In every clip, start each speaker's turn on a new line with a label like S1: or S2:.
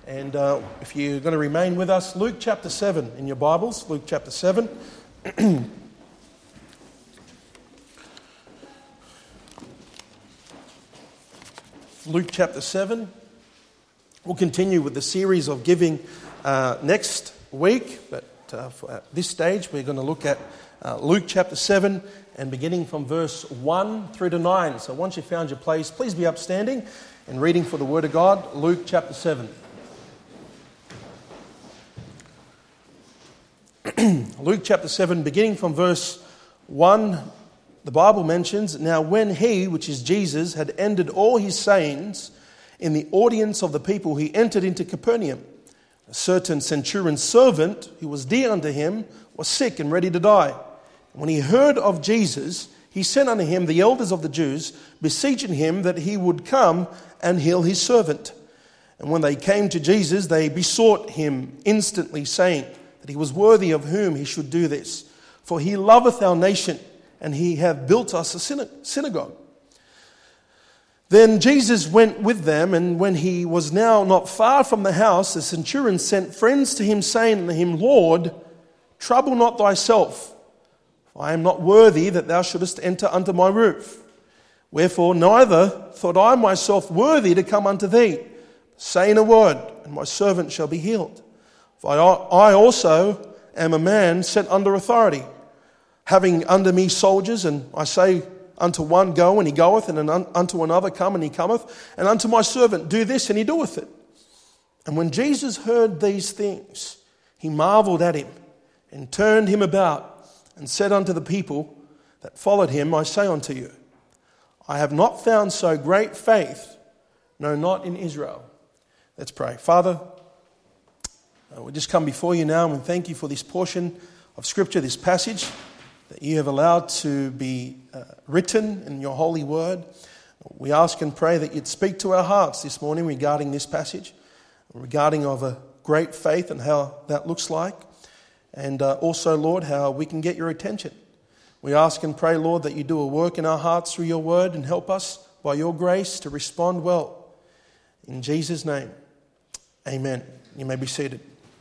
S1: And if you're going to remain with us, Luke chapter 7 in your Bibles, Luke chapter 7. Luke chapter 7. We'll continue with the series of giving next week, but at this stage we're going to look at Luke chapter 7 and beginning from verse 1 through to 9. So once you've found your place, please be upstanding and reading for the Word of God, Luke chapter 7. Luke chapter 7, beginning from verse 1, the Bible mentions, "Now when he," which is Jesus, "had ended all his sayings in the audience of the people, he entered into Capernaum. A certain centurion's servant, who was dear unto him, was sick and ready to die. And when he heard of Jesus, he sent unto him the elders of the Jews, beseeching him that he would come and heal his servant. And when they came to Jesus, they besought him instantly, saying that he was worthy of whom he should do this. For he loveth our nation, and he hath built us a synagogue. Then Jesus went with them, and when he was now not far from the house, the centurion sent friends to him, saying unto him, Lord, trouble not thyself, for I am not worthy that thou shouldest enter under my roof. Wherefore neither thought I myself worthy to come unto thee, saying a word, and my servant shall be healed. For I also am a man set under authority, having under me soldiers, and I say unto one, go, and he goeth, and unto another, come, and he cometh, and unto my servant, do this, and he doeth it. And when Jesus heard these things, he marveled at him, and turned him about, and said unto the people that followed him, I say unto you, I have not found so great faith, no, not in Israel." Let's pray. Father, we just come before you now and thank you for this portion of Scripture, this passage that you have allowed to be written in your holy word. We ask and pray that you'd speak to our hearts this morning regarding this passage, regarding of a great faith and how that looks like, and also, Lord, how we can get your attention. We ask and pray, Lord, that you do a work in our hearts through your word and help us by your grace to respond well. In Jesus' name, amen. You may be seated.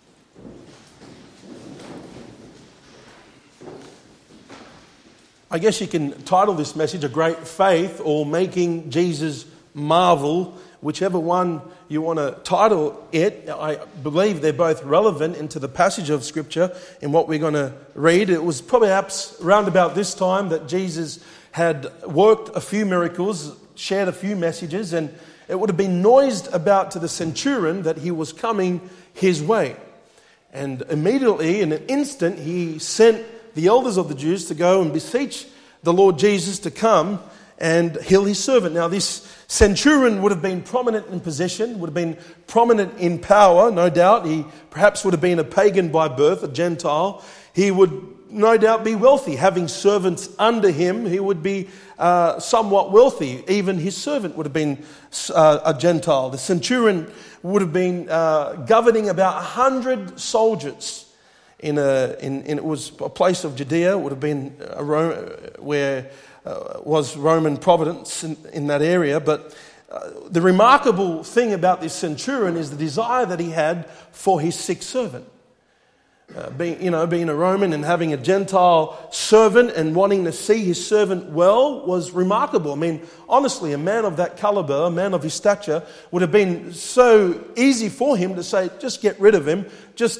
S1: I guess you can title this message, A Great Faith, or Making Jesus Marvel, whichever one you want to title it. I believe they're both relevant into the passage of Scripture in what we're going to read. It was perhaps around about this time that Jesus had worked a few miracles, shared a few messages, and it would have been noised about to the centurion that he was coming his way. And immediately, in an instant, he sent the elders of the Jews to go and beseech the Lord Jesus to come and heal his servant. Now, this centurion would have been prominent in position, would have been prominent in power, no doubt. He perhaps would have been a pagan by birth, a Gentile. He would no doubt be wealthy, having servants under him. He would be somewhat wealthy. Even his servant would have been a Gentile. The centurion would have been governing about 100 soldiers. It was a place of Judea. It would have been where was Roman providence in that area. But the remarkable thing about this centurion is the desire that he had for his sick servant. Being a Roman and having a Gentile servant and wanting to see his servant well was remarkable. I mean, honestly, a man of that caliber, a man of his stature, would have been so easy for him to say, just get rid of him, just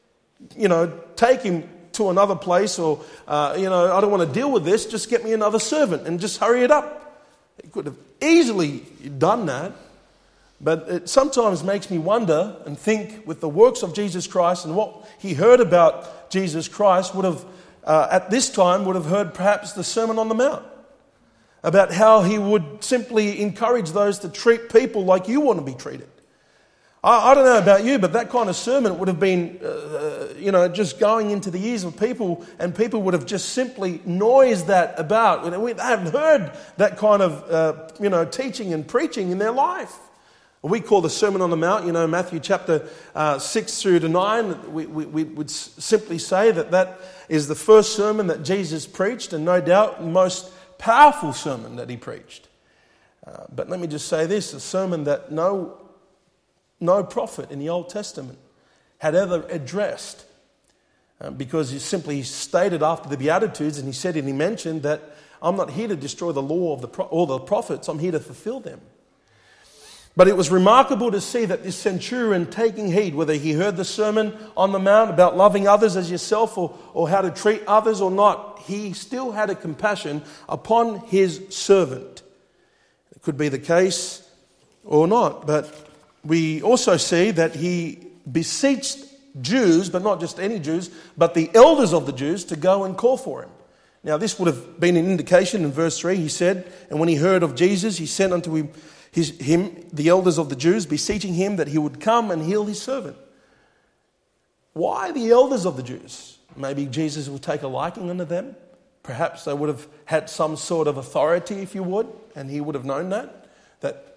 S1: take him to another place, or, I don't want to deal with this, just get me another servant and just hurry it up. He could have easily done that, but it sometimes makes me wonder and think with the works of Jesus Christ and what he heard about Jesus Christ would have, at this time, would have heard perhaps the Sermon on the Mount about how he would simply encourage those to treat people like you want to be treated. I don't know about you, but that kind of sermon would have been, just going into the ears of people, and people would have just simply noised that about. They haven't heard that kind of, teaching and preaching in their life. We call the Sermon on the Mount, Matthew chapter 6 through to 9. We would simply say that is the first sermon that Jesus preached, and no doubt the most powerful sermon that he preached. But let me just say this, a sermon that no no prophet in the Old Testament had ever addressed. Because he simply stated after the Beatitudes, and he mentioned that I'm not here to destroy the law of all the prophets, I'm here to fulfill them. But it was remarkable to see that this centurion, taking heed, whether he heard the Sermon on the Mount about loving others as yourself or how to treat others or not, he still had a compassion upon his servant. It could be the case or not, but we also see that he beseeched Jews, but not just any Jews, but the elders of the Jews to go and call for him. Now this would have been an indication in verse 3. He said, and when he heard of Jesus, he sent unto him the elders of the Jews, beseeching him that he would come and heal his servant. Why the elders of the Jews? Maybe Jesus would take a liking unto them. Perhaps they would have had some sort of authority, if you would, and he would have known that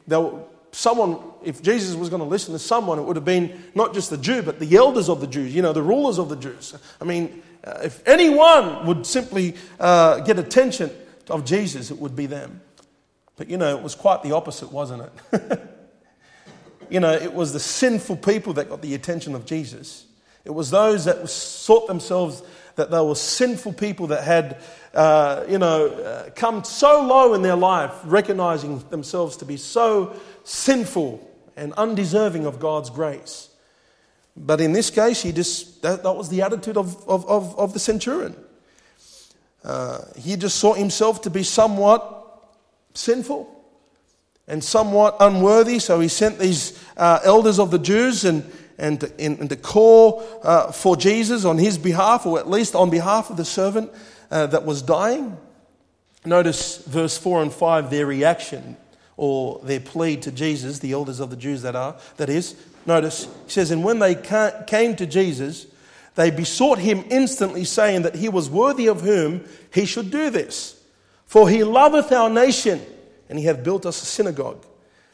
S1: if Jesus was going to listen to someone, it would have been not just the Jew, but the elders of the Jews, the rulers of the Jews. I mean, if anyone would simply get attention of Jesus, it would be them. But, it was quite the opposite, wasn't it? It was the sinful people that got the attention of Jesus. It was those that thought themselves that they were sinful people that had, come so low in their life, recognizing themselves to be so sinful and undeserving of God's grace. But in this case, that was the attitude of the centurion. He just saw himself to be somewhat sinful and somewhat unworthy, so he sent these elders of the Jews and to call for Jesus on his behalf, or at least on behalf of the servant that was dying. Notice verse 4 and 5, their reaction or their plea to Jesus, the elders of the Jews that is. Notice, he says, and when they came to Jesus, they besought him instantly, saying that he was worthy of whom he should do this. For he loveth our nation, and he hath built us a synagogue.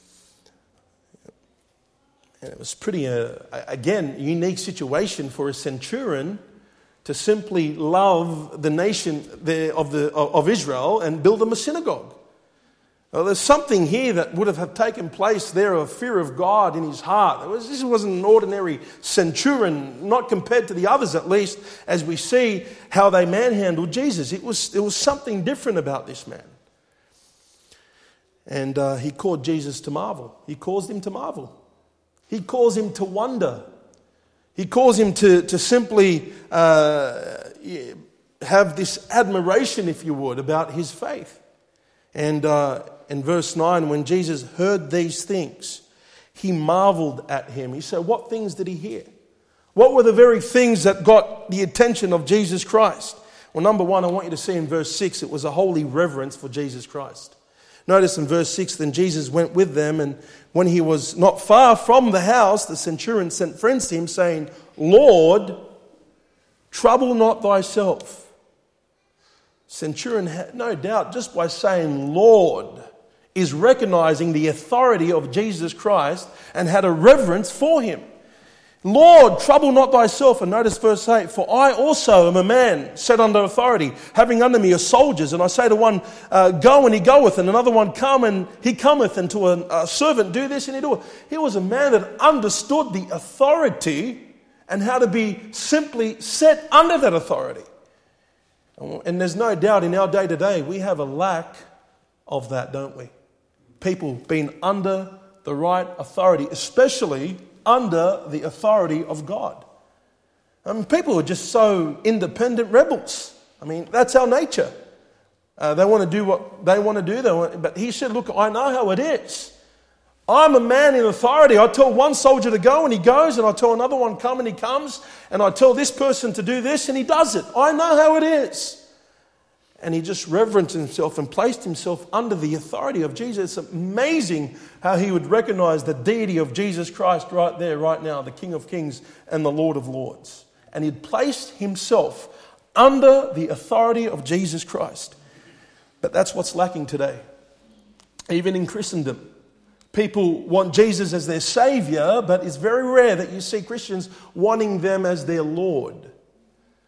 S1: And it was pretty, again, unique situation for a centurion to simply love the nation of Israel and build them a synagogue. Well, there's something here that would have taken place there of fear of God in his heart. This wasn't an ordinary centurion, not compared to the others at least, as we see how they manhandled Jesus. It was something different about this man. And he caused Jesus to marvel. He caused him to marvel. He caused him to wonder. He caused him to simply have this admiration, if you would, about his faith. And in verse 9, when Jesus heard these things, he marveled at him. He said, what things did he hear? What were the very things that got the attention of Jesus Christ? Well, number one, I want you to see in verse 6, it was a holy reverence for Jesus Christ. Notice in verse 6, then Jesus went with them, and when he was not far from the house, the centurion sent friends to him, saying, Lord, trouble not thyself. Centurion had no doubt, just by saying Lord, is recognizing the authority of Jesus Christ and had a reverence for him. Lord, trouble not thyself. And notice verse 8, for I also am a man set under authority, having under me are soldiers. And I say to one, go, and he goeth, and another one, come, and he cometh, and to a servant, do this, and he doeth. He was a man that understood the authority and how to be simply set under that authority. And there's no doubt in our day to day, we have a lack of that, don't we? People being under the right authority, especially under the authority of God. I mean, people are just so independent rebels. I mean, that's our nature. They want to do what they want to do. But he said, look, I know how it is. I'm a man in authority. I tell one soldier to go and he goes, and I tell another one come and he comes, and I tell this person to do this and he does it. I know how it is. And he just reverenced himself and placed himself under the authority of Jesus. It's amazing how he would recognize the deity of Jesus Christ right there, right now, the King of Kings and the Lord of Lords. And he'd placed himself under the authority of Jesus Christ. But that's what's lacking today. Even in Christendom. People want Jesus as their Savior, but it's very rare that you see Christians wanting them as their Lord.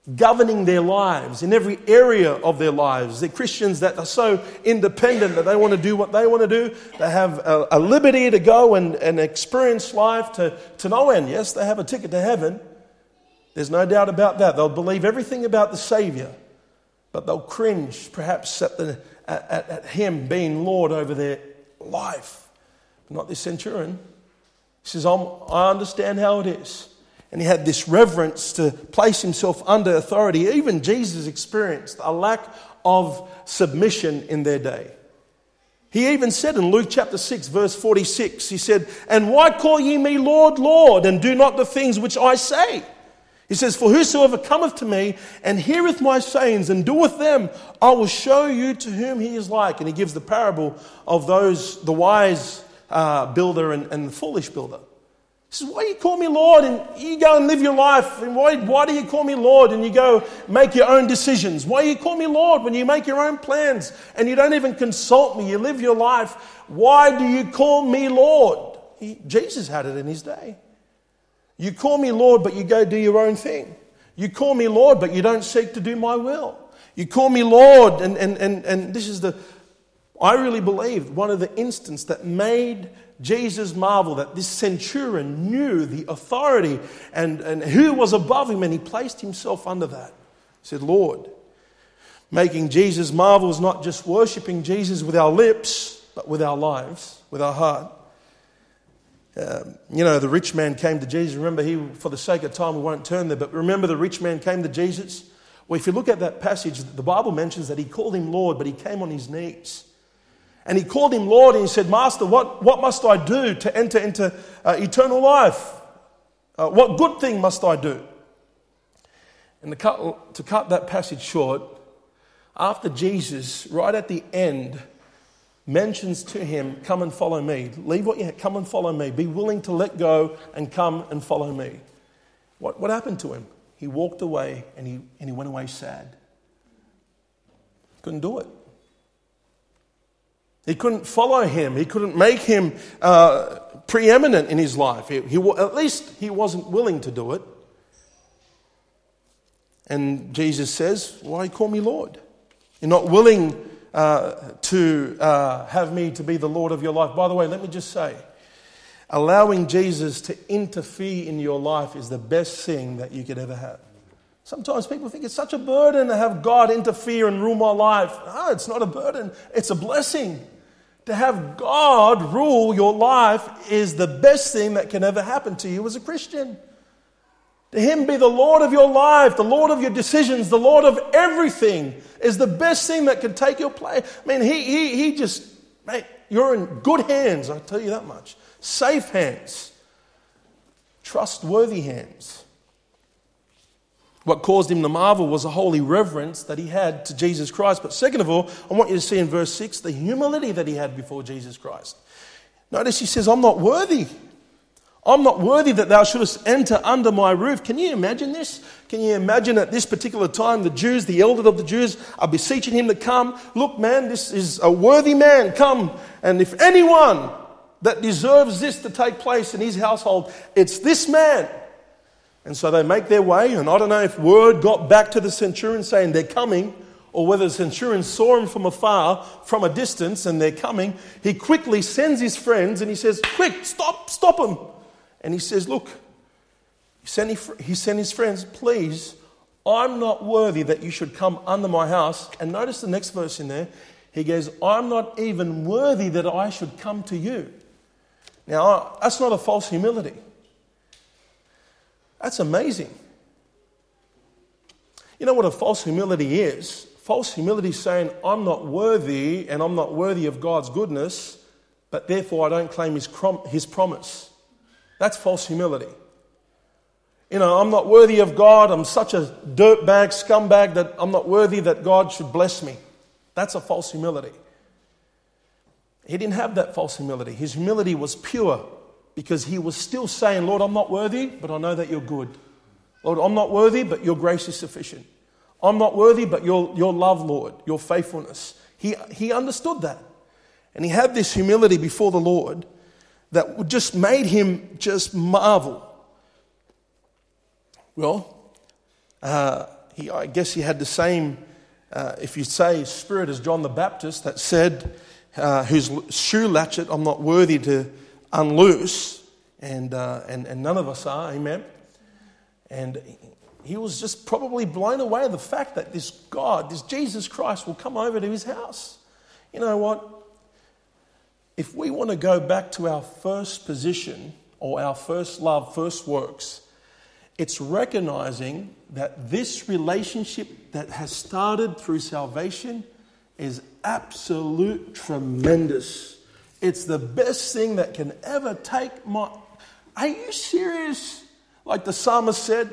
S1: governing their lives in every area of their lives. They're Christians that are so independent that they want to do what they want to do. They have a liberty to go and experience life to no end. Yes, they have a ticket to heaven. There's no doubt about that. They'll believe everything about the Savior, but they'll cringe perhaps at Him being Lord over their life. Not this centurion. He says, I understand how it is. And he had this reverence to place himself under authority. Even Jesus experienced a lack of submission in their day. He even said in Luke chapter 6, verse 46, he said, "And why call ye me Lord, Lord, and do not the things which I say?" He says, "For whosoever cometh to me and heareth my sayings and doeth them, I will show you to whom he is like." And he gives the parable of the wise builder and the foolish builder. He says, "Why do you call me Lord and you go and live your life? And why do you call me Lord and you go make your own decisions? Why do you call me Lord when you make your own plans and you don't even consult me? You live your life. Why do you call me Lord?" Jesus had it in his day. You call me Lord, but you go do your own thing. You call me Lord, but you don't seek to do my will. You call me Lord, and this is I really believe one of the instances that made Jesus marvel, that this centurion knew the authority and who was above him, and he placed himself under that. He said, Lord. Making Jesus marvel is not just worshipping Jesus with our lips, but with our lives, with our heart. The rich man came to Jesus. Remember, for the sake of time, we won't turn there, but remember the rich man came to Jesus? Well, if you look at that passage, the Bible mentions that he called him Lord, but he came on his knees. And he called him Lord and he said, "Master, what must I do to enter into eternal life? What good thing must I do?" And to cut that passage short, after Jesus, right at the end, mentions to him, "Come and follow me. Leave what you have, come and follow me. Be willing to let go and come and follow me." What happened to him? He walked away and he went away sad. Couldn't do it. He couldn't follow him. He couldn't make him preeminent in his life. At least he wasn't willing to do it. And Jesus says, "Why do you call me Lord? You're not willing to have me to be the Lord of your life." By the way, let me just say, allowing Jesus to interfere in your life is the best thing that you could ever have. Sometimes people think it's such a burden to have God interfere and rule my life. No, it's not a burden. It's a blessing. To have God rule your life is the best thing that can ever happen to you as a Christian. To Him be the Lord of your life, the Lord of your decisions, the Lord of everything is the best thing that can take your place. I mean, He just, mate, you're in good hands, I tell you that much. Safe hands. Trustworthy hands. What caused him to marvel was a holy reverence that he had to Jesus Christ. But second of all, I want you to see in verse 6 the humility that he had before Jesus Christ. Notice he says, "I'm not worthy. I'm not worthy that thou shouldest enter under my roof." Can you imagine this? Can you imagine at this particular time the Jews, the elders of the Jews, are beseeching him to come? "Look, man, this is a worthy man. Come. And if anyone that deserves this to take place in his household, it's this man." And so they make their way, and I don't know if word got back to the centurion saying they're coming, or whether the centurion saw him from afar, from a distance, and they're coming. He quickly sends his friends and he says, "Quick, stop him." And he says, "Look," he sent his friends, "Please, I'm not worthy that you should come under my house." And notice the next verse in there. He goes, "I'm not even worthy that I should come to you." Now, that's not a false humility. That's amazing. You know what a false humility is? False humility is saying, "I'm not worthy and I'm not worthy of God's goodness, but therefore I don't claim His promise." That's false humility. I'm not worthy of God. I'm such a dirtbag, scumbag that I'm not worthy that God should bless me. That's a false humility. He didn't have that false humility. His humility was pure because he was still saying, "Lord, I'm not worthy, but I know that you're good. Lord, I'm not worthy, but your grace is sufficient. I'm not worthy, but your love, Lord, your faithfulness." He understood that. And he had this humility before the Lord that just made him just marvel. Well, I guess he had the same, if you say, spirit as John the Baptist that said, whose shoe latchet I'm not worthy to unloose, and none of us are, amen. And he was just probably blown away at the fact that this God, this Jesus Christ, will come over to his house. You know what? If we want to go back to our first position or our first love, first works, it's recognizing that this relationship that has started through salvation is absolute tremendous. It's the best thing that can ever take my... Are you serious? Like the psalmist said,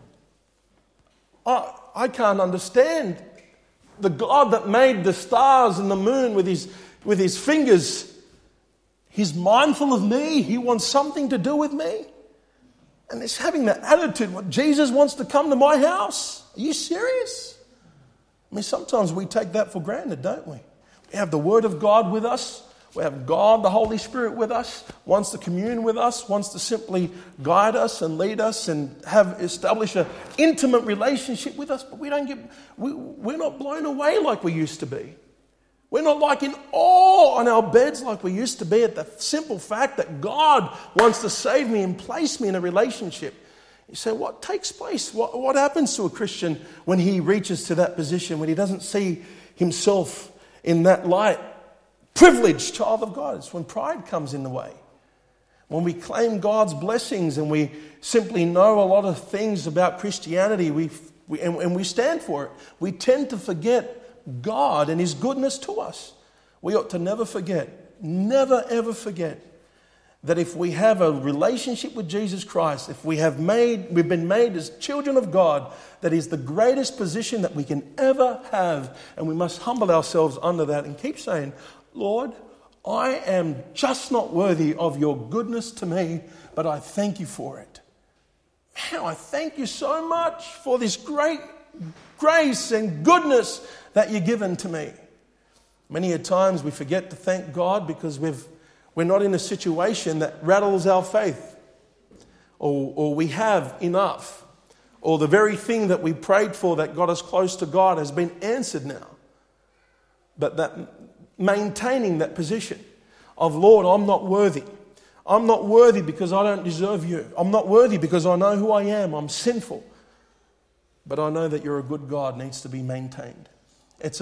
S1: I can't understand. The God that made the stars and the moon with his fingers, he's mindful of me. He wants something to do with me. And it's having that attitude, what, Jesus wants to come to my house? Are you serious? I mean, sometimes we take that for granted, don't we? We have the Word of God with us. We have God, the Holy Spirit with us, wants to commune with us, wants to simply guide us and lead us and establish an intimate relationship with us. But we're not blown away like we used to be. We're not like in awe on our beds like we used to be at the simple fact that God wants to save me and place me in a relationship. You say, what takes place? What happens to a Christian when he reaches to that position, when he doesn't see himself in that light? Privileged child of God. It's when pride comes in the way. When we claim God's blessings and we simply know a lot of things about Christianity and we stand for it, we tend to forget God and his goodness to us. We ought to never ever forget that if we have a relationship with Jesus Christ, if we've been made as children of God, that is the greatest position that we can ever have. And we must humble ourselves under that and keep saying, Lord, I am just not worthy of your goodness to me, but I thank you for it. Man, I thank you so much for this great grace and goodness that you've given to me. Many a times we forget to thank God because we're not in a situation that rattles our faith, or we have enough, or the very thing that we prayed for that got us close to God has been answered now. But that maintaining that position of, Lord, I'm not worthy. I'm not worthy because I don't deserve you. I'm not worthy because I know who I am. I'm sinful. But I know that you're a good God needs to be maintained. It's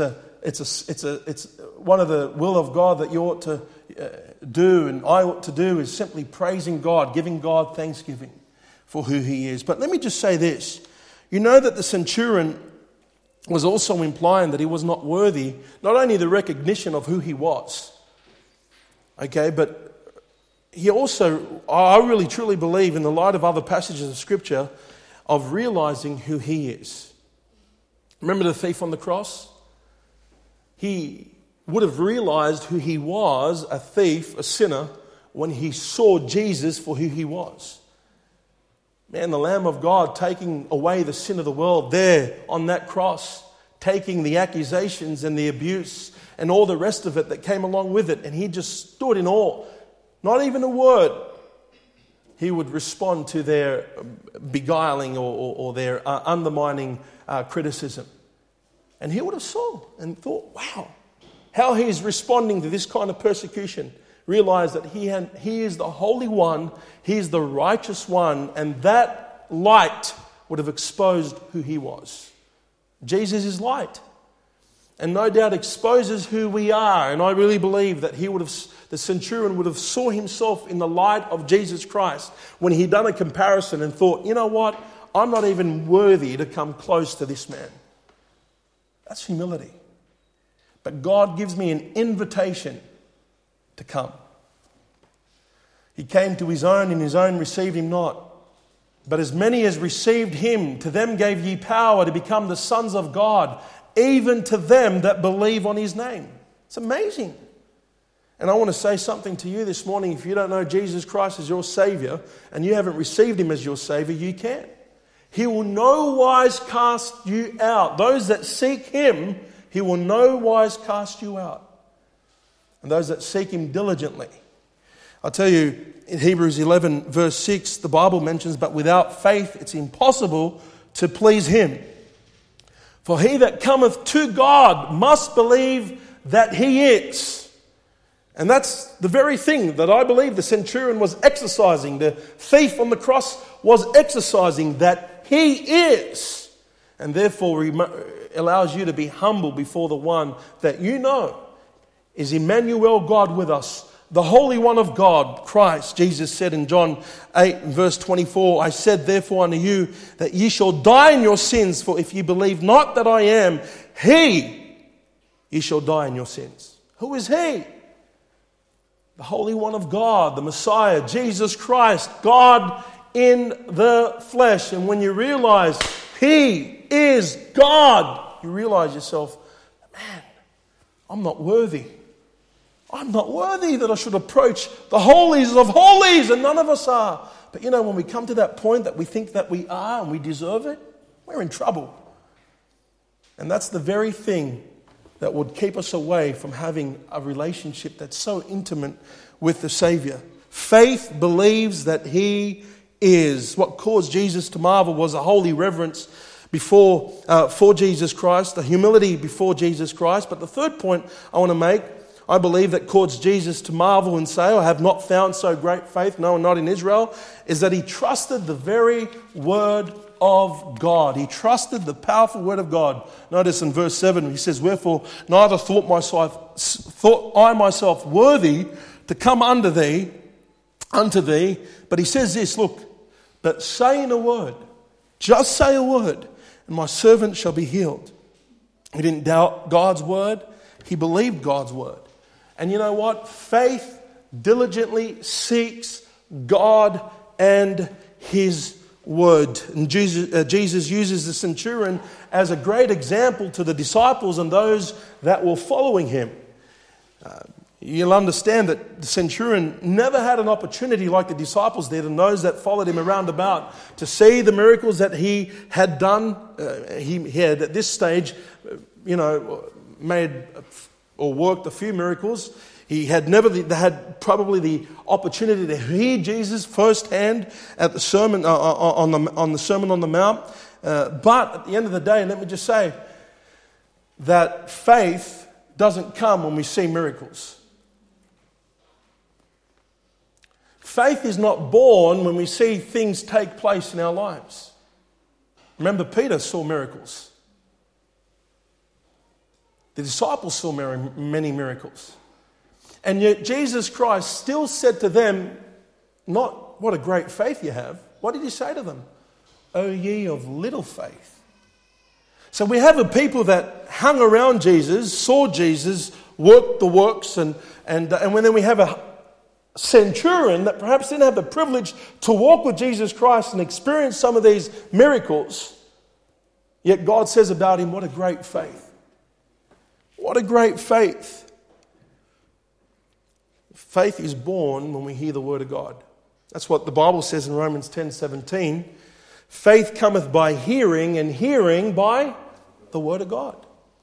S1: one of the will of God that you ought to do and I ought to do is simply praising God, giving God thanksgiving for who he is. But let me just say this. You know that the centurion was also implying that he was not worthy, not only the recognition of who he was, okay, but he also, I really truly believe in the light of other passages of Scripture, of realizing who he is. Remember the thief on the cross? He would have realized who he was, a thief, a sinner, when he saw Jesus for who he was. Man, the Lamb of God taking away the sin of the world there on that cross, taking the accusations and the abuse and all the rest of it that came along with it. And he just stood in awe. Not even a word he would respond to their beguiling or their undermining criticism. And he would have saw and thought, wow, how he is responding to this kind of persecution. Realize that he is the Holy One, he is the righteous one, and that light would have exposed who he was. Jesus is light, and no doubt exposes who we are. And I really believe that the centurion would have saw himself in the light of Jesus Christ when he done a comparison and thought, you know what, I'm not even worthy to come close to this man. That's humility. But God gives me an invitation to come. He came to his own, and his own received him not. But as many as received him, to them gave ye power to become the sons of God, even to them that believe on his name. It's amazing. And I want to say something to you this morning. If you don't know Jesus Christ as your Savior, and you haven't received him as your Savior, you can. He will no wise cast you out. Those that seek him, he will no wise cast you out. And those that seek him diligently. I'll tell you, in Hebrews 11 verse 6, the Bible mentions, but without faith it's impossible to please him. For he that cometh to God must believe that he is. And that's the very thing that I believe the centurion was exercising. The thief on the cross was exercising that he is. And therefore allows you to be humble before the one that you know is Emmanuel, God with us, the Holy One of God, Christ. Jesus said in John 8 verse 24, I said therefore unto you that ye shall die in your sins, for if ye believe not that I am he, ye shall die in your sins. Who is he? The Holy One of God, the Messiah, Jesus Christ, God in the flesh. And when you realize he is God, you realize yourself, man, I'm not worthy. I'm not worthy that I should approach the holies of holies, and none of us are. But you know, when we come to that point that we think that we are and we deserve it, we're in trouble. And that's the very thing that would keep us away from having a relationship that's so intimate with the Savior. Faith believes that he is. What caused Jesus to marvel was a holy reverence for Jesus Christ, the humility before Jesus Christ. But the third point I want to make, I believe that caused Jesus to marvel and say, I have not found so great faith, no, not in Israel, is that he trusted the very word of God. He trusted the powerful word of God. Notice in verse 7, he says, wherefore neither thought I myself worthy to come unto thee, but he says this, look, but saying a word, just say a word, and my servant shall be healed. He didn't doubt God's word, he believed God's word. And you know what? Faith diligently seeks God and his word. And Jesus uses the centurion as a great example to the disciples and those that were following him. You'll understand that the centurion never had an opportunity like the disciples did and those that followed him around about to see the miracles that he had done. He had at this stage, made or worked a few miracles. He had never had probably the opportunity to hear Jesus firsthand at the sermon on the Sermon on the Mount. But at the end of the day, let me just say that faith doesn't come when we see miracles. Faith is not born when we see things take place in our lives. Remember, Peter saw miracles. The disciples saw many miracles. And yet Jesus Christ still said to them, not what a great faith you have. What did he say to them? O ye of little faith. So we have a people that hung around Jesus, saw Jesus, worked the works, and then we have a centurion that perhaps didn't have the privilege to walk with Jesus Christ and experience some of these miracles. Yet God says about him, what a great faith. What a great faith. Faith is born when we hear the word of God. That's what the Bible says in Romans 10:17. Faith cometh by hearing, and hearing by the word of God.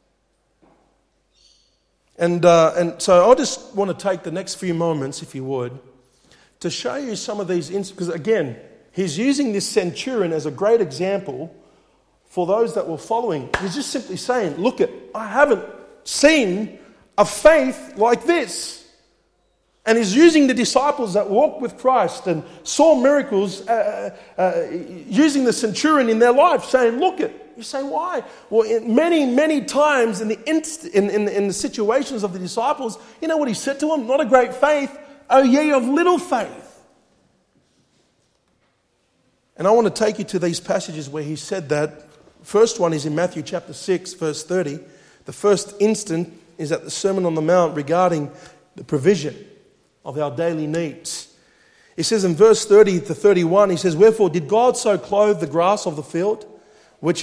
S1: And so I just want to take the next few moments, if you would, to show you some of these instances. Because again, he's using this centurion as a great example for those that were following. He's just simply saying, look, I haven't seen a faith like this. And he's using the disciples that walked with Christ and saw miracles, using the centurion in their life, saying, look it. You say, why? Well, many times in the situations of the disciples, you know what he said to them? Not a great faith, O ye of little faith. And I want to take you to these passages where he said that. First one is in Matthew chapter 6, verse 30. The first instant is at the Sermon on the Mount regarding the provision of our daily needs. He says in verse 30 to 31, he says, wherefore did God so clothe the grass of the field, which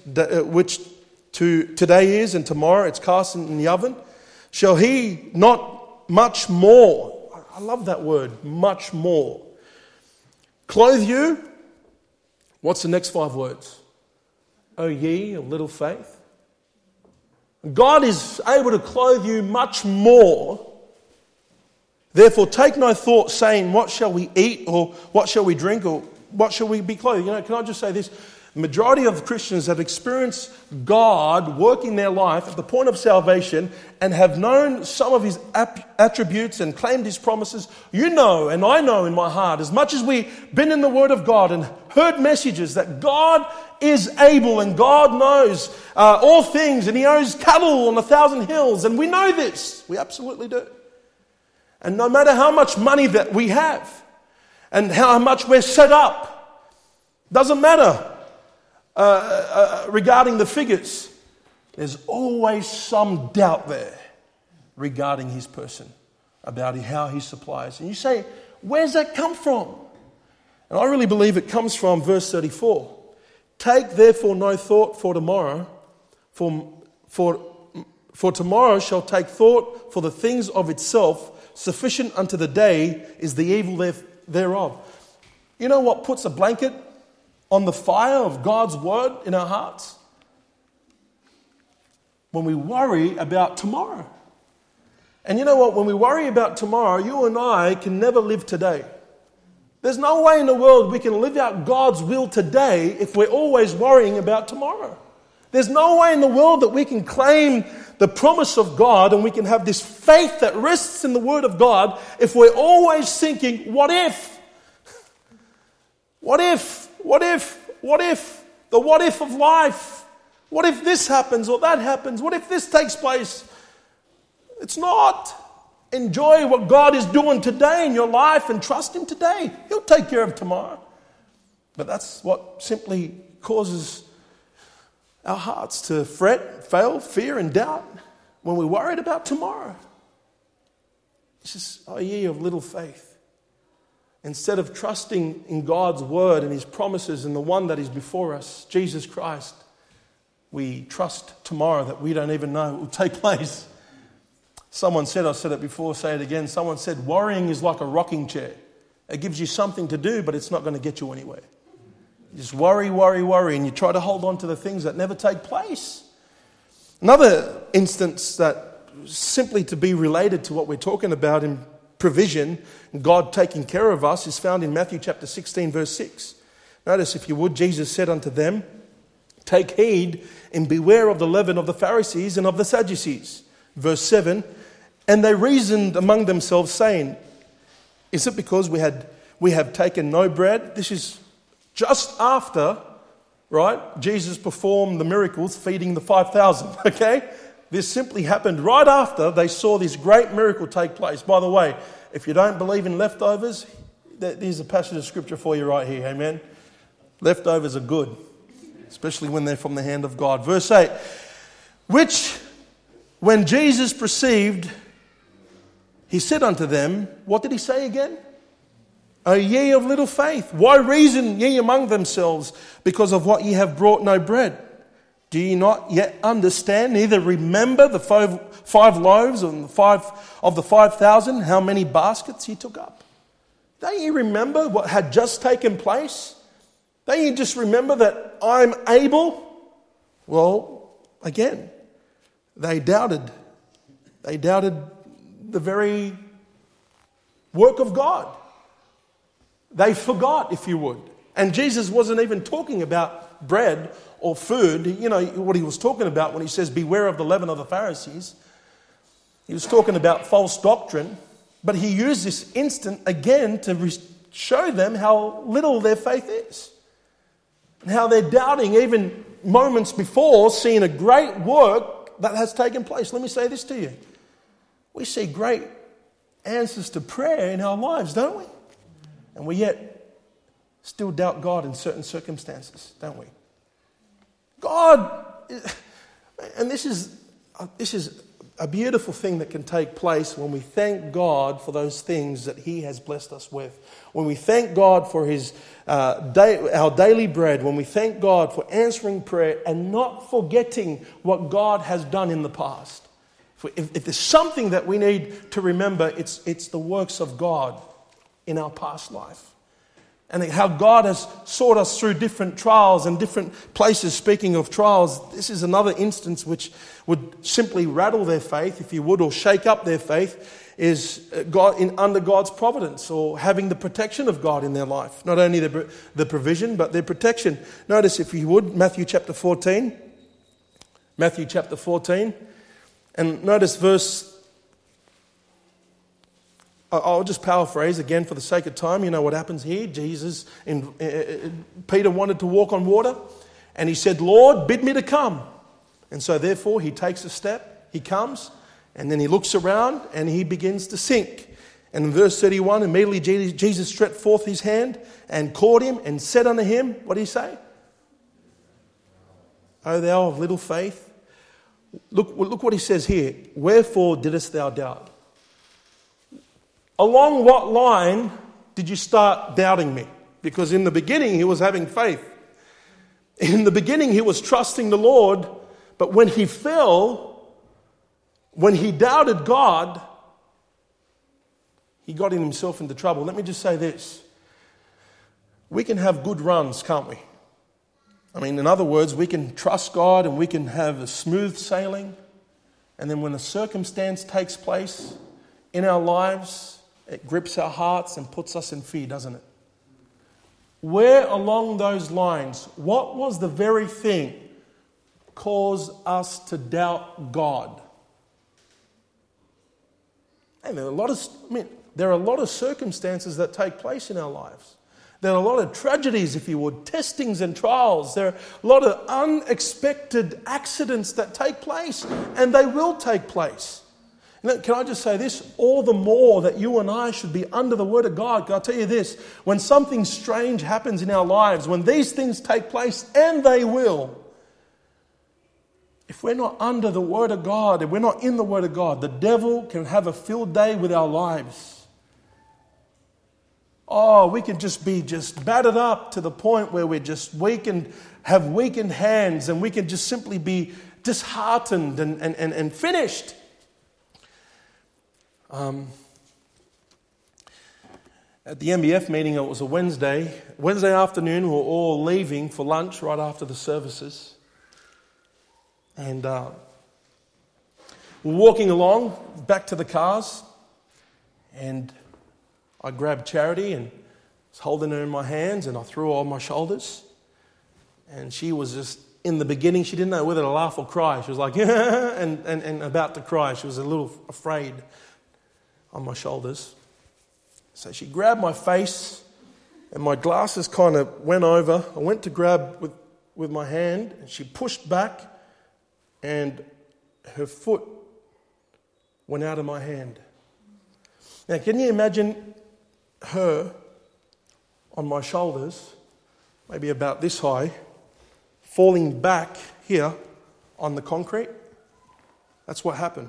S1: today is and tomorrow it's cast in the oven? Shall he not much more, I love that word, much more, clothe you? What's the next 5 words? O ye of little faith. God is able to clothe you much more. Therefore, take no thought, saying, what shall we eat, or what shall we drink, or what shall we be clothed? Can I just say this? Majority of Christians have experienced God working their life at the point of salvation and have known some of his attributes and claimed his promises. You know, and I know in my heart, as much as we've been in the Word of God and heard messages that God is able and God knows all things and he owns cattle on 1,000 hills. And we know this. We absolutely do. And no matter how much money that we have and how much we're set up, doesn't matter. Regarding the figures, there's always some doubt there regarding his person, about how he supplies. And you say, where's that come from? And I really believe it comes from verse 34. Take therefore no thought for tomorrow, for tomorrow shall take thought for the things of itself. Sufficient unto the day is the evil thereof. You know what puts a blanket on the fire of God's word in our hearts? When we worry about tomorrow. And you know what? When we worry about tomorrow, you and I can never live today. There's no way in the world we can live out God's will today if we're always worrying about tomorrow. There's no way in the world that we can claim the promise of God and we can have this faith that rests in the Word of God if we're always thinking, what if? What if? What if? What if? The what if of life. What if this happens or that happens? What if this takes place? It's not. Enjoy what God is doing today in your life and trust Him today. He'll take care of tomorrow. But that's what simply causes our hearts to fret, fail, fear and doubt when we're worried about tomorrow. It's just, oh, ye of little faith. Instead of trusting in God's word and His promises and the one that is before us, Jesus Christ, we trust tomorrow that we don't even know will take place. Someone said, I've said it before, say it again. Someone said, worrying is like a rocking chair. It gives you something to do, but it's not going to get you anywhere. You just worry, and you try to hold on to the things that never take place. Another instance that simply to be related to what we're talking about in provision, God taking care of us, is found in Matthew chapter 16, verse 6. Notice, if you would, Jesus said unto them, take heed and beware of the leaven of the Pharisees and of the Sadducees. Verse 7, and they reasoned among themselves, saying, is it because we have taken no bread? This is just after, right, Jesus performed the miracles feeding the 5,000, okay? This simply happened right after they saw this great miracle take place. By the way, if you don't believe in leftovers, there's a passage of scripture for you right here, amen? Leftovers are good, especially when they're from the hand of God. Verse 8, which when Jesus perceived, he said unto them, what did he say again? O ye of little faith, why reason ye among themselves because of what ye have brought no bread? Do ye not yet understand, neither remember the five loaves and the 5,000, how many baskets he took up? Don't you remember what had just taken place? Don't you just remember that I'm able? Well, again, they doubted. They doubted the very work of God. They forgot, if you would. And Jesus wasn't even talking about bread or food. You know what he was talking about when he says, beware of the leaven of the Pharisees. He was talking about false doctrine. But he used this instant again to show them how little their faith is. And how they're doubting even moments before seeing a great work that has taken place. Let me say this to you. We see great answers to prayer in our lives, don't we? And we yet still doubt God in certain circumstances, don't we? God, and this is a beautiful thing that can take place when we thank God for those things that He has blessed us with. When we thank God for our daily bread, when we thank God for answering prayer and not forgetting what God has done in the past. If there's something that we need to remember, it's the works of God in our past life. And how God has sought us through different trials and different places. Speaking of trials, this is another instance which would simply rattle their faith, if you would, or shake up their faith. is under God's providence, or having the protection of God in their life. Not only the provision, but their protection. Notice, if you would, Matthew chapter 14. Matthew chapter 14. And notice verse... I'll just paraphrase again for the sake of time. You know what happens here. Peter wanted to walk on water, and he said, "Lord, bid me to come." And so therefore he takes a step, he comes, and then he looks around and he begins to sink. And in verse 31, immediately Jesus stretched forth his hand and caught him and said unto him, what did he say? "O thou of little faith." Look what he says here. "Wherefore didst thou doubt?" Along what line did you start doubting me? Because in the beginning he was having faith. In the beginning he was trusting the Lord, but when he fell, when he doubted God, he got himself into trouble. Let me just say this. We can have good runs, can't we? I mean, in other words, we can trust God and we can have a smooth sailing. And then when a circumstance takes place in our lives, it grips our hearts and puts us in fear, doesn't it? Where along those lines, what was the very thing caused us to doubt God? And there are a lot of circumstances that take place in our lives. There are a lot of tragedies, if you would, testings and trials. There are a lot of unexpected accidents that take place, and they will take place. And can I just say this? All the more that you and I should be under the Word of God. Can I tell you this? When something strange happens in our lives, when these things take place, and they will, if we're not under the Word of God, if we're not in the Word of God, the devil can have a field day with our lives. Oh, we can just be battered up to the point where we're just weakened, have weakened hands, and we can just simply be disheartened and finished. At the MBF meeting, it was a Wednesday afternoon, we were all leaving for lunch right after the services. And we're walking along back to the cars, and I grabbed Charity and was holding her in my hands, and I threw her on my shoulders. And she was just, in the beginning, she didn't know whether to laugh or cry. She was like, and about to cry. She was a little afraid on my shoulders. So she grabbed my face, and my glasses kind of went over. I went to grab with my hand, and she pushed back, and her foot went out of my hand. Now, can you imagine her on my shoulders, maybe about this high, falling back here on the concrete? That's what happened.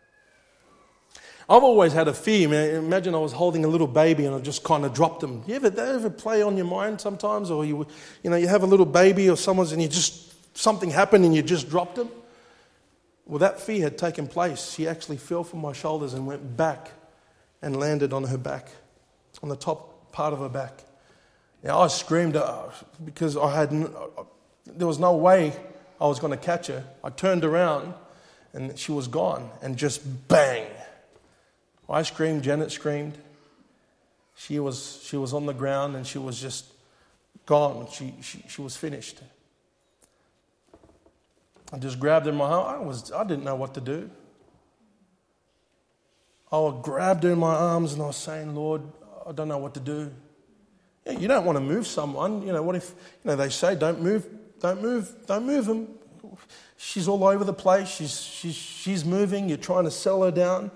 S1: I've always had a fear, man. Imagine I was holding a little baby and I just kind of dropped him. You ever play on your mind sometimes? Or you have a little baby or someone's and something happened and you just dropped him? Well, that fear had taken place. She actually fell from my shoulders and went back and landed on her back, on the top part of her back. Now, I screamed because there was no way I was going to catch her. I turned around and she was gone, and just bang. I screamed, Janet screamed. She was on the ground and she was just gone. She was finished. I just grabbed her in my arms. I didn't know what to do. I grabbed her in my arms and I was saying, Lord, I don't know what to do. Yeah, you don't want to move someone. What if, they say, don't move them. She's all over the place. She's moving. You're trying to sell her down.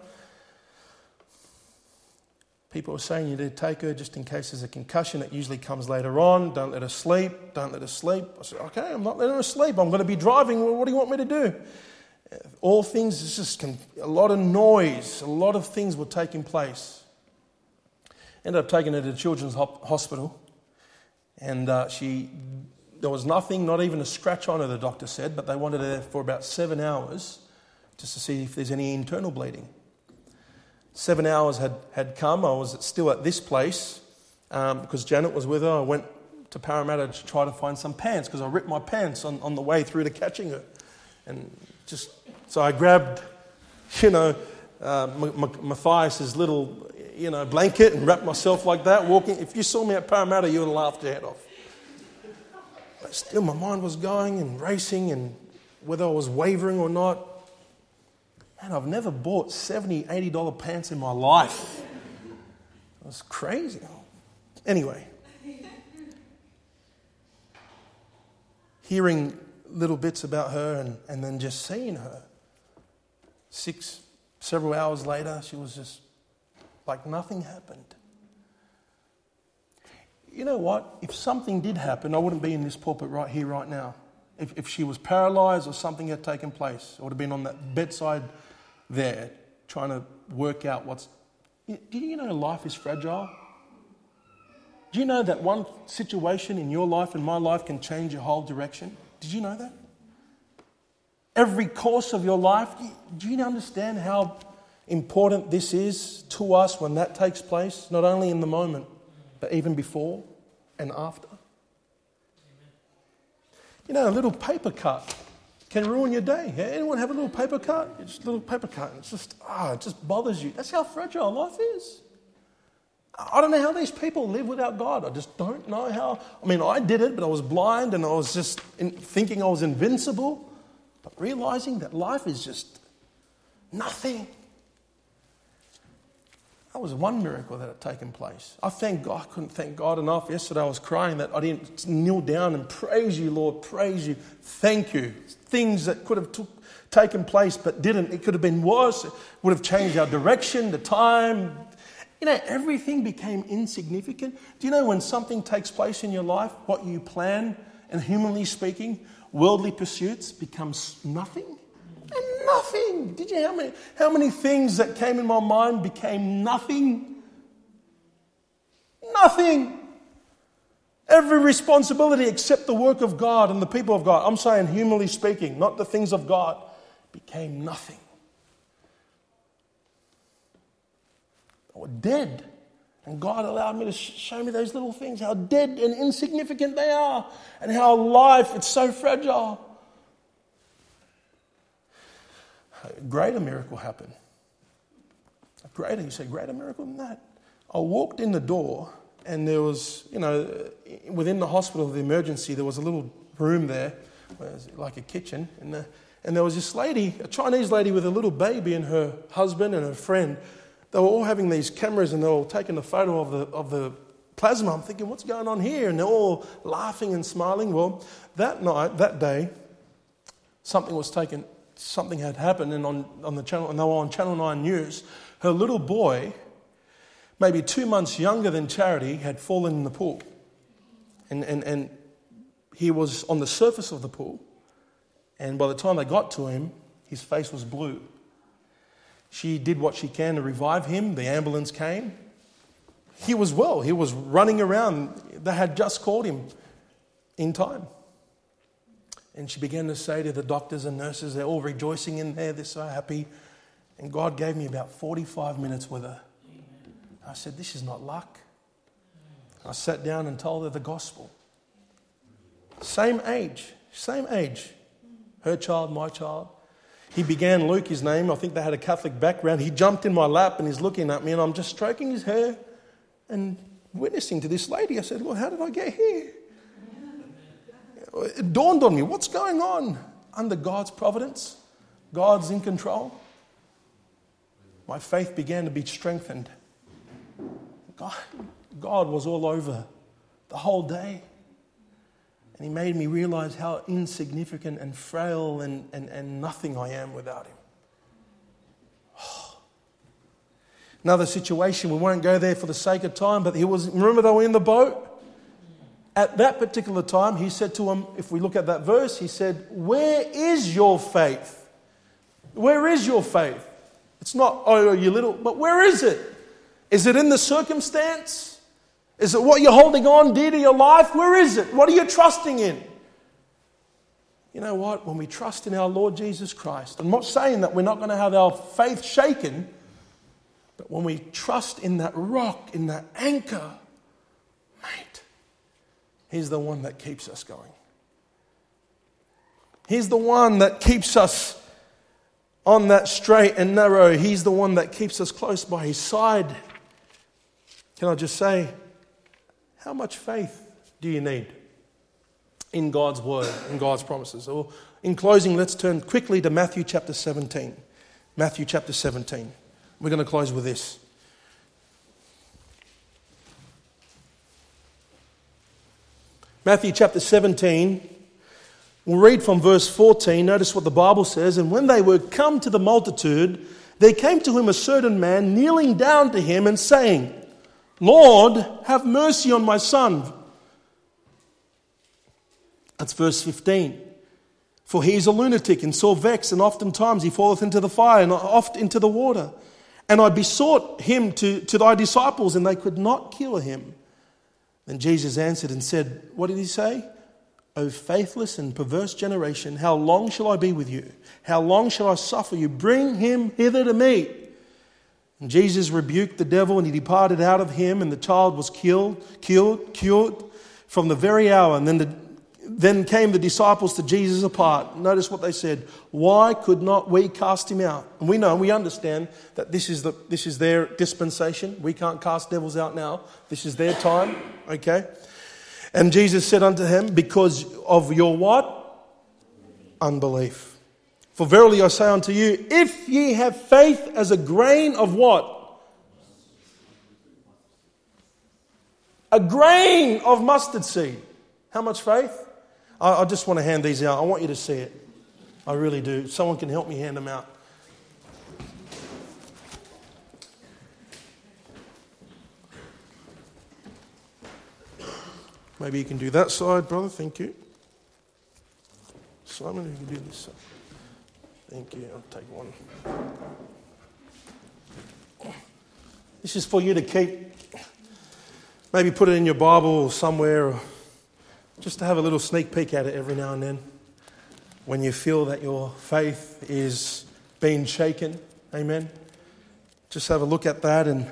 S1: People are saying you need to take her just in case there's a concussion. It usually comes later on. Don't let her sleep. Don't let her sleep. I said, okay, I'm not letting her sleep. I'm going to be driving. Well, what do you want me to do? All things, it's just a lot of noise. A lot of things were taking place. Ended up taking her to the Children's Hospital. And there was nothing, not even a scratch on her, the doctor said, but they wanted her there for about 7 hours just to see if there's any internal bleeding. 7 hours had come. I was still at this place because Janet was with her. I went to Parramatta to try to find some pants because I ripped my pants on the way through to catching her. And so I grabbed, Matthias's little, blanket and wrap myself like that, walking. If you saw me at Parramatta, you would have laughed your head off. But still, my mind was going and racing, and whether I was wavering or not. Man, I've never bought $70, $80 pants in my life. It was crazy. Anyway, hearing little bits about her and then just seeing her. Several hours later, she was just like nothing happened. You know what? If something did happen, I wouldn't be in this pulpit right here, right now. If she was paralyzed or something had taken place, I would have been on that bedside there trying to work out what's... Do you know life is fragile? Do you know that one situation in your life and my life can change your whole direction? Did you know that? Every course of your life, do you understand how important this is to us when that takes place? Not only in the moment, but even before and after. You know, a little paper cut can ruin your day. Anyone have a little paper cut? It's a little paper cut. It's just, it just bothers you. That's how fragile life is. I don't know how these people live without God. I just don't know how. I mean, I did it, but I was blind and I was just thinking I was invincible. But realizing that life is just nothing. That was one miracle that had taken place. I couldn't thank God enough. Yesterday I was crying that I didn't kneel down and praise you, Lord, praise you, thank you. Things that could have taken place but didn't. It could have been worse. It would have changed our direction, the time. You know, everything became insignificant. Do you know when something takes place in your life, what you plan, and humanly speaking, worldly pursuits becomes nothing? And nothing. Did you know how many things that came in my mind became nothing? Nothing. Every responsibility except the work of God and the people of God, I'm saying humanly speaking, not the things of God, became nothing. I was dead. And God allowed me to show me those little things, how dead and insignificant they are, and how life, it's so fragile. A greater miracle happened. You say, greater miracle than that? I walked in the door, and there was, within the hospital, the emergency, there was a little room there, where it was like a kitchen, and there was this lady, a Chinese lady with a little baby and her husband and her friend. They were all having these cameras and they were all taking a photo of the plasma. I'm thinking, what's going on here? And they're all laughing and smiling. Well, that day, something had happened, and on the channel, and they were on Channel 9 News. Her little boy, maybe 2 months younger than Charity, had fallen in the pool. And he was on the surface of the pool. And by the time they got to him, his face was blue. She did what she can to revive him. The ambulance came. He was well. He was running around. They had just called him in time. And she began to say to the doctors and nurses, they're all rejoicing in there. They're so happy. And God gave me about 45 minutes with her. I said, this is not luck. I sat down and told her the gospel. Same age. Her child, my child. He began, Luke, his name. I think they had a Catholic background. He jumped in my lap and he's looking at me, and I'm just stroking his hair and witnessing to this lady. I said, Lord, how did I get here? It dawned on me, what's going on? Under God's providence, God's in control. My faith began to be strengthened. God was all over the whole day. And he made me realize how insignificant and frail and nothing I am without him. Another situation, we won't go there for the sake of time, but remember they were in the boat? At that particular time, he said to him, if we look at that verse, he said, where is your faith? Where is your faith? It's not, oh, you little, but where is it? Is it in the circumstance? Is it what you're holding on dear to your life? Where is it? What are you trusting in? You know what? When we trust in our Lord Jesus Christ, I'm not saying that we're not going to have our faith shaken, but when we trust in that rock, in that anchor, mate, he's the one that keeps us going. He's the one that keeps us on that straight and narrow. He's the one that keeps us close by His side. Can I just say, how much faith do you need in God's word, in God's promises? Or in closing, let's turn quickly to Matthew chapter 17. Matthew chapter 17. We're going to close with this. Matthew chapter 17, we'll read from verse 14. Notice what the Bible says. And when they were come to the multitude, there came to him a certain man, kneeling down to him and saying, Lord, have mercy on my son. That's verse 15. For he is a lunatic and sore vexed, and oftentimes he falleth into the fire and oft into the water. And I besought him to thy disciples, and they could not cure him. Then Jesus answered and said, what did he say? O faithless and perverse generation, how long shall I be with you? How long shall I suffer you? Bring him hither to me. And Jesus rebuked the devil, and he departed out of him, and the child was cured from the very hour. And then came the disciples to Jesus apart. Notice what they said. Why could not we cast him out? And we understand that this is their dispensation. We can't cast devils out now. This is their time. Okay? And Jesus said unto him, because of your what? Unbelief. For verily I say unto you, if ye have faith as a grain of what? A grain of mustard seed. How much faith? I just want to hand these out. I want you to see it. I really do. Someone can help me hand them out. Maybe you can do that side, brother. Thank you. Simon, you can do this side. Thank you. I'll take one. This is for you to keep. Maybe put it in your Bible or somewhere, or just to have a little sneak peek at it every now and then. When you feel that your faith is being shaken. Amen. Just have a look at that and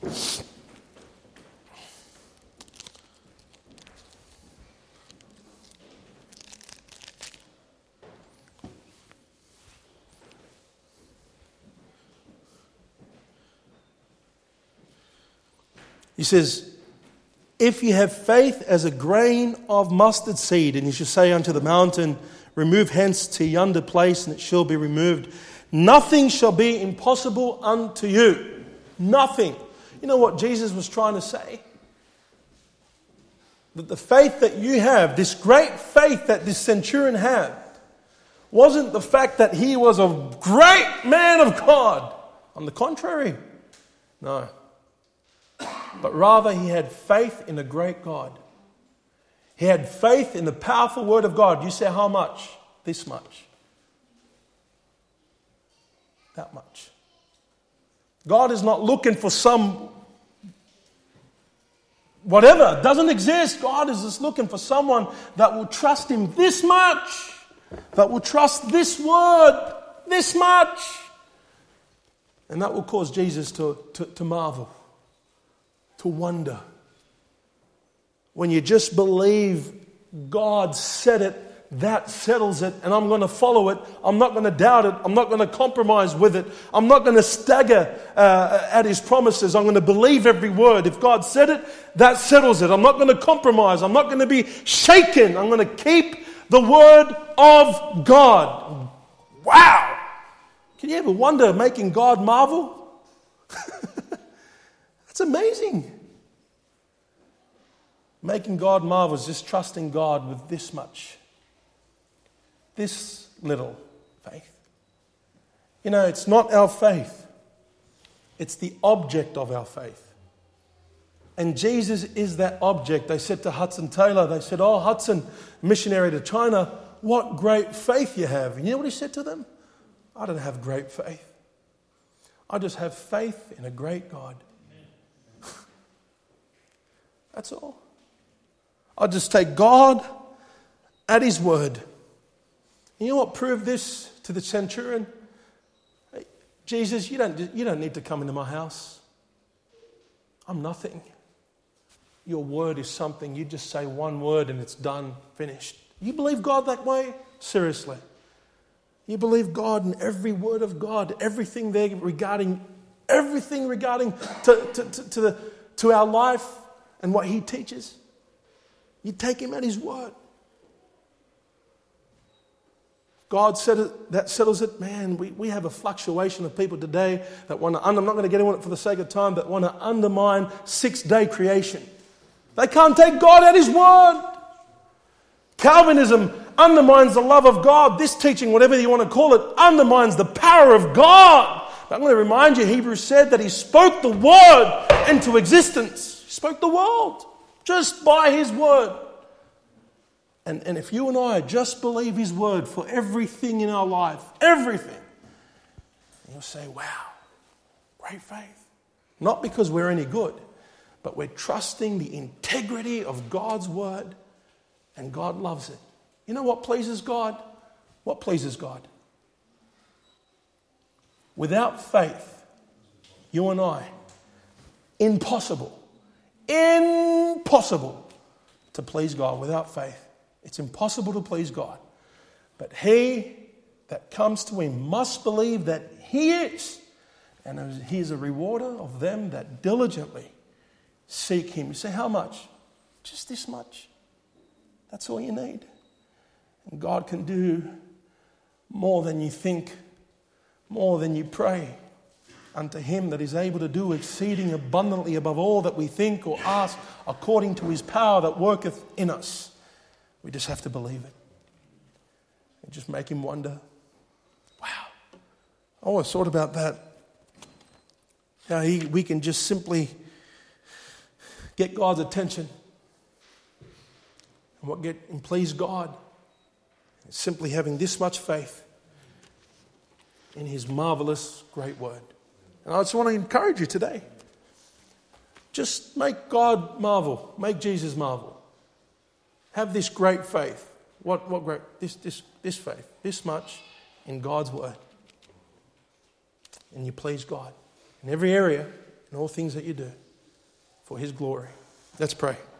S1: he says, if you have faith as a grain of mustard seed, and you shall say unto the mountain, remove hence to yonder place, and it shall be removed, nothing shall be impossible unto you. Nothing. You know what Jesus was trying to say? That the faith that you have, this great faith that this centurion had, wasn't the fact that he was a great man of God. On the contrary, no. But rather he had faith in a great God. He had faith in the powerful word of God. You say how much? This much. That much. God is not looking for some whatever. It doesn't exist. God is just looking for someone that will trust him this much. That will trust this word this much. And that will cause Jesus to marvel. To wonder. When you just believe God said it, that settles it, and I'm going to follow it. I'm not going to doubt it. I'm not going to compromise with it. I'm not going to stagger at His promises. I'm going to believe every word. If God said it, that settles it. I'm not going to compromise. I'm not going to be shaken. I'm going to keep the word of God. Wow! Can you ever wonder making God marvel? That's amazing. Making God marvel is just trusting God with this much. This little faith. You know, it's not our faith. It's the object of our faith. And Jesus is that object. They said to Hudson Taylor, they said, oh, Hudson, missionary to China, what great faith you have. And you know what he said to them? I don't have great faith. I just have faith in a great God. That's all. I just take God at His word. You know what proved this to the centurion? Hey, Jesus, you don't need to come into my house. I'm nothing. Your word is something. You just say one word and it's done, finished. You believe God that way? Seriously. You believe God in every word of God, everything there regarding to our life and what He teaches. You take Him at His word. God said it, that settles it. Man, we have a fluctuation of people today that want to, I'm not going to get into it for the sake of time, but want to undermine 6-day creation. They can't take God at His word. Calvinism undermines the love of God. This teaching, whatever you want to call it, undermines the power of God. But I'm going to remind you, Hebrews said that He spoke the word into existence. He spoke the world just by His word. And if you and I just believe His word for everything in our life, everything, you'll say, wow, great faith. Not because we're any good, but we're trusting the integrity of God's word, and God loves it. You know what pleases God? What pleases God? Without faith, you and I, impossible to please God without faith. It's impossible to please God. But he that comes to Him must believe that He is. And He is a rewarder of them that diligently seek Him. You say, how much? Just this much. That's all you need. And God can do more than you think, more than you pray. Unto Him that is able to do exceeding abundantly above all that we think or ask, according to His power that worketh in us. We just have to believe it. And just make Him wonder. Wow. I always thought about that. How we can just simply get God's attention. And what get and please God is simply having this much faith in His marvelous great word. And I just want to encourage you today. Just make God marvel. Make Jesus marvel. Have this great faith. What great? This faith. This much in God's word. And you please God in every area, in all things that you do, for His glory. Let's pray.